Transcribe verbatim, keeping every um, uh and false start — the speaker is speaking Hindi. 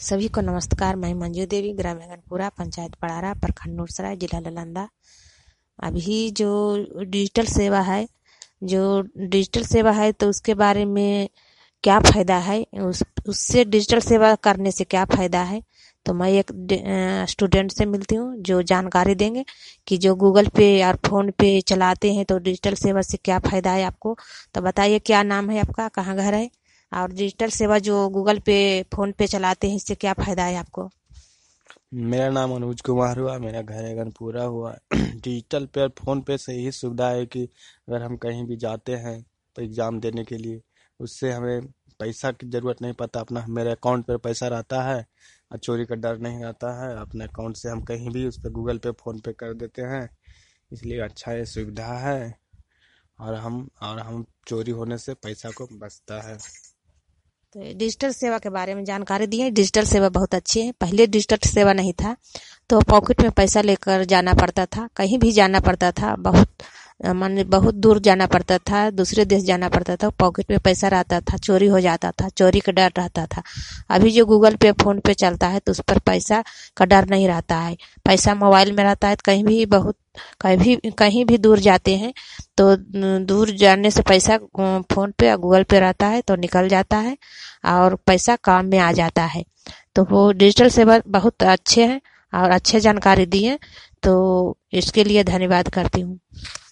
सभी को नमस्कार। मैं मंजू देवी, ग्राम गनपुरा, पंचायत पड़ारा, प्रखंड नूरसराय, जिला नालंदा। अभी जो डिजिटल सेवा है जो डिजिटल सेवा है तो उसके बारे में क्या फ़ायदा है, उस उससे डिजिटल सेवा करने से क्या फ़ायदा है, तो मैं एक स्टूडेंट से मिलती हूँ जो जानकारी देंगे कि जो गूगल पे और फ़ोन पे चलाते हैं तो डिजिटल सेवा से क्या फ़ायदा है आपको। तो बताइए, क्या नाम है आपका, कहाँ घर है, और डिजिटल सेवा जो गूगल पे फ़ोन पे चलाते हैं इससे क्या फ़ायदा है आपको। मेरा नाम अनुज कुमार हुआ, मेरा घर है गनपुरा हुआ। डिजिटल पे और फ़ोन पे से यही सुविधा है कि अगर हम कहीं भी जाते हैं तो एग्ज़ाम देने के लिए, उससे हमें पैसा की ज़रूरत नहीं पड़ता। अपना मेरे अकाउंट पर पैसा रहता है और चोरी का डर नहीं रहता है। अपने अकाउंट से हम कहीं भी उस पर गूगल पे फ़ोन पे कर देते हैं, इसलिए अच्छा ये सुविधा है। और हम और हम चोरी होने से पैसा को बचता है। तो डिजिटल सेवा के बारे में जानकारी दी है। डिजिटल सेवा बहुत अच्छी है। पहले डिजिटल सेवा नहीं था तो पॉकेट में पैसा लेकर जाना पड़ता था, कहीं भी जाना पड़ता था, बहुत मान बहुत दूर जाना पड़ता था, दूसरे देश जाना पड़ता था, पॉकेट में पैसा रहता था, चोरी हो जाता था, चोरी का डर रहता था। अभी जो गूगल पे फ़ोन पे चलता है तो उस पर पैसा का डर नहीं रहता है, पैसा मोबाइल में रहता है। कहीं भी बहुत कहीं भी कहीं भी दूर जाते हैं तो दूर जाने से पैसा फ़ोन पे या गूगल पे रहता है तो निकल जाता है और पैसा काम में आ जाता है। तो वो डिजिटल सेवा बहुत अच्छे हैं और अच्छे जानकारी दिए, तो इसके लिए धन्यवाद करती हूँ।